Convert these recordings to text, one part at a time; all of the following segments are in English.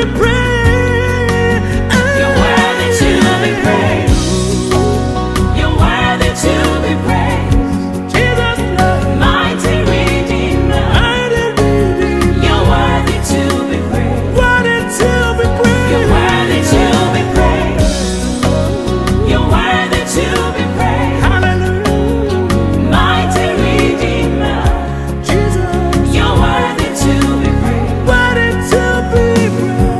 be praised. You're worthy to be praised. You're worthy to be praised. Jesus, Lord. Mighty Redeemer. You're worthy to be praised. Worthy to be praised. You're worthy to be praised. You're worthy to be praised. Hallelujah. Mighty Redeemer. Jesus. You're worthy to be praised. Worthy to be praised.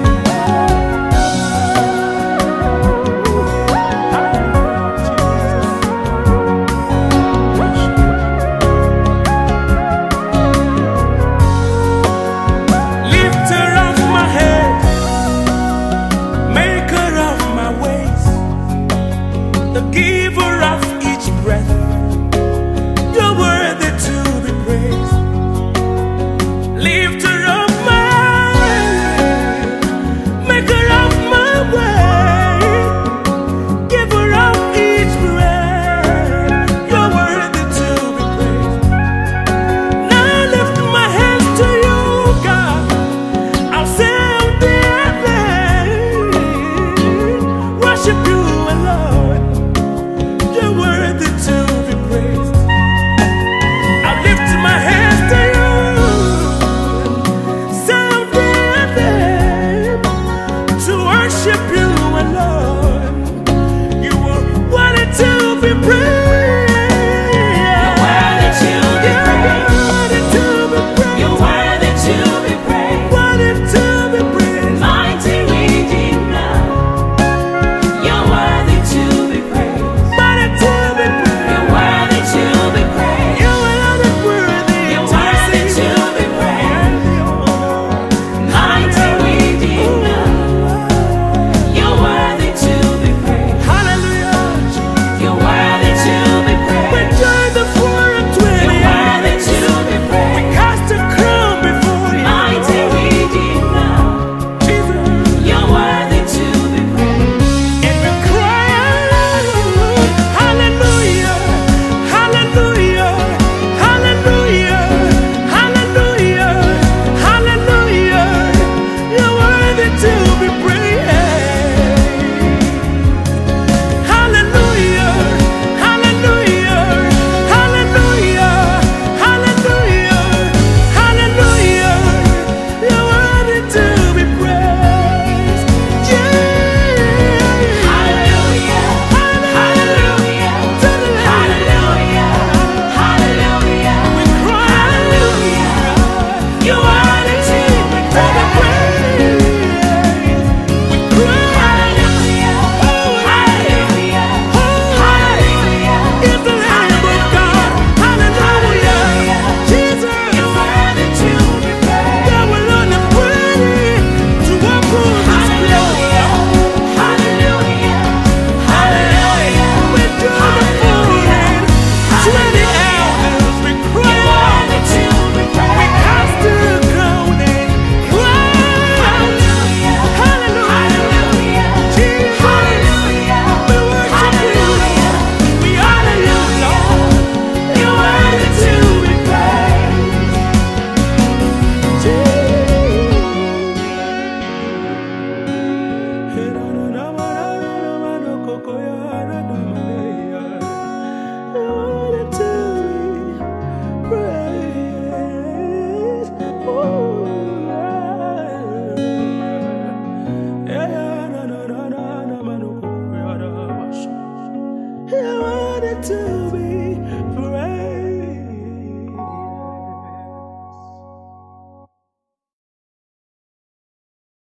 Lifter of my head, maker of my ways, the giver of each breath, you're worthy to be praised. Lifter of my head, maker of my way, giver of each breath, you're worthy to be praised. Now I lift my hands to you, God. I'll sing the anthem, worship you alone. You're worthy to be praised. I lift my hands to you, sound the anthem, to worship you alone. You are worthy to be praised. You're worthy to be praised. Worthy to be praised. You're worthy to be praised. Worthy to be praised. Mighty Redeemer. You're worthy to be praised. Worthy to be praised. You're worthy to be praised. You are the worthy. You're worthy to be praised. Mighty Redeemer. You're worthy to be praised. Hallelujah. You're worthy to be We praised. join the 420. You're worthy to be We praised. cast a crown before you. Mighty Redeemer. Jesus. You're worthy to be praised. And we cry out, hallelujah, hallelujah, hallelujah, hallelujah, hallelujah. You're worthy to be praised. Hallelujah, hallelujah, hallelujah, hallelujah, hallelujah. You're worthy to be praised. Yeah. Hallelujah. Hallelujah. Hallelujah. Hallelujah. We cry Hallelujah. You're worthy to be praised. we cry Hallelujah. Hallelujah. Hallelujah. in the name of God. Hallelujah. Jesus. You're worthy to be praised. God will only worthy to approve this Hallelujah. Hallelujah. Hallelujah. We do the forehead. 20 elders, we You're cry. worthy to be We praised. cast the crown and cry. Hallelujah. Hallelujah. Jesus. Hallelujah. We worship you. We honor you, Lord. You're worthy to be praised. To be